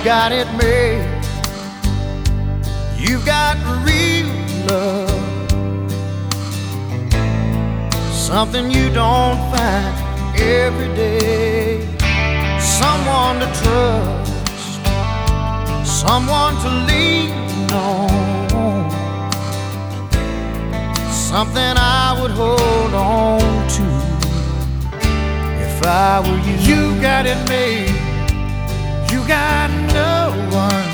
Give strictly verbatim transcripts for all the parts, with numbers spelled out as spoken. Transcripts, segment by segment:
got it made. You've got real love, something you don't find every day. Someone to trust, someone to lean on, something I would hold on to if I were you. You got it made, you got no one.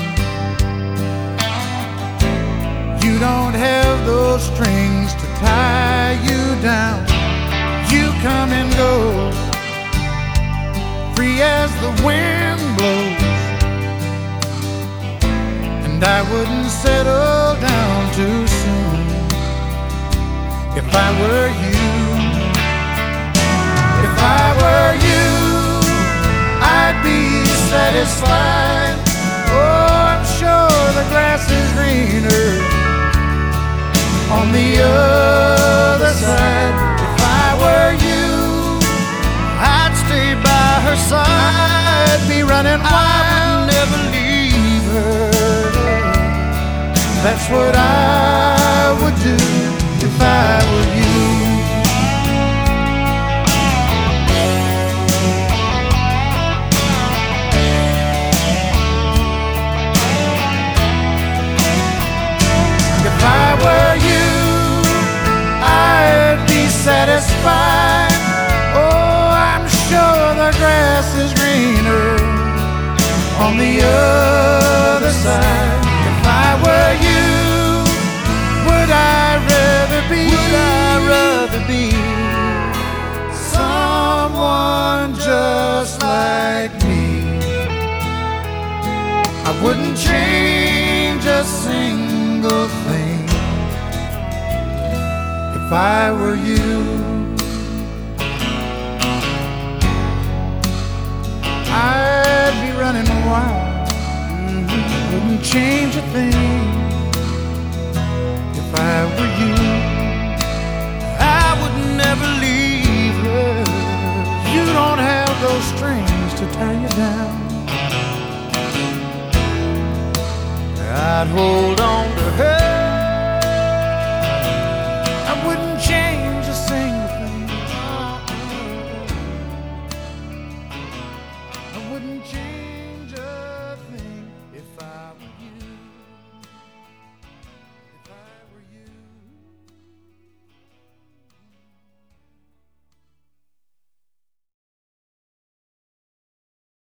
You don't have those strings to tie you down. You come and go, free as the wind blows. And I wouldn't settle down too soon if I were you. If I were you, I'd be satisfied. Oh, I'm sure the grass is greener on the other side. If I were you, I'd stay by her side, I'd be running wild. I would never leave her. That's what I would do if I were you. If I were you, I'd be satisfied. Oh, I'm sure the grass is greener on the other side. If I were you, would I rather be, would I rather be someone just like me? I wouldn't change a single thing if I were you. I'd be running wild, mm-hmm. Wouldn't change a thing if I were you. I would never leave her. You don't have those strings to tie you down. I'd hold on